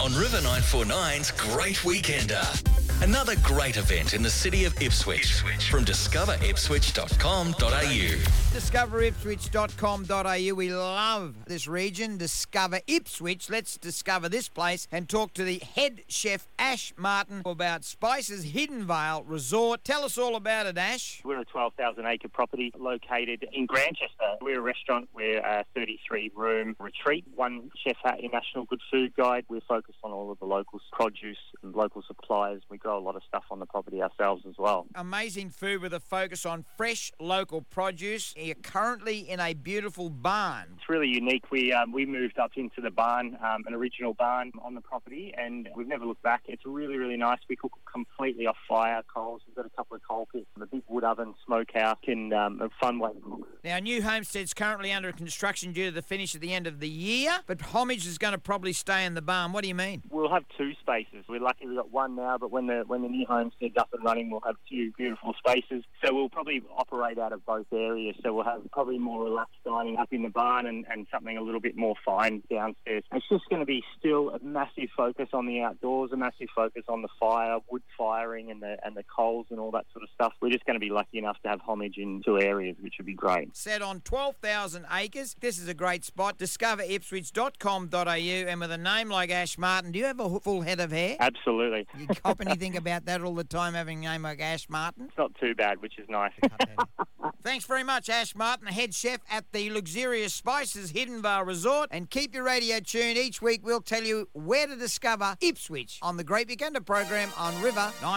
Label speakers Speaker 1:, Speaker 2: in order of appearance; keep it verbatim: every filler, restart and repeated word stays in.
Speaker 1: on River nine forty-nine's Great Weekender. Another great event in the city of Ipswich, Ipswich. From discover ipswich dot com dot a u.
Speaker 2: discover ipswich dot com dot a u. We love this region. Discover Ipswich. Let's discover this place and talk to the head chef, Ash Martin, about Spices Hidden Vale Resort. Tell us all about it, Ash.
Speaker 3: We're a twelve thousand acre property located in Grantchester. We're a restaurant. We're a thirty-three room retreat. One chef hat in National Good Food Guide. We're focused on all of the local produce and local suppliers. We grow a lot of stuff on the property ourselves as well.
Speaker 2: Amazing food with a focus on fresh local produce. You're currently in a beautiful barn.
Speaker 3: It's really unique. We um, we moved up into the barn, um, an original barn on the property, and we've never looked back. It's really, really nice. We cook completely off fire coals. We've got a couple of coal pits, a big wood oven, smokehouse, and um, a fun way to cook.
Speaker 2: Now, new homestead's currently under construction due to the finish at the end of the year, but homage is going to probably stay in the barn. What do you mean?
Speaker 3: We'll have two spaces. We're lucky we've got one now, but when the when the new homestead's up and running, we'll have two beautiful spaces. So we'll probably operate out of both areas. So we'll have probably more relaxed dining up in the barn and, and something a little bit more fine downstairs. It's just going to be still a massive focus on the outdoors, a massive focus on the fire, wood firing and the and the coals and all that sort of stuff. We're just going to be lucky enough to have homage in two areas, which would be great.
Speaker 2: Set on twelve thousand acres. This is a great spot. discover ipswich dot com dot a u. And with a name like Ash Martin, do you have a full head of hair?
Speaker 3: Absolutely.
Speaker 2: You cop anything about that all the time, having a name like Ash Martin?
Speaker 3: It's not too bad, which is nice.
Speaker 2: Thanks very much, Ash Martin, head chef at the luxurious Spices Hidden Vale Resort. And keep your radio tuned. Each week we'll tell you where to discover Ipswich on the Great Weekender program on River nine.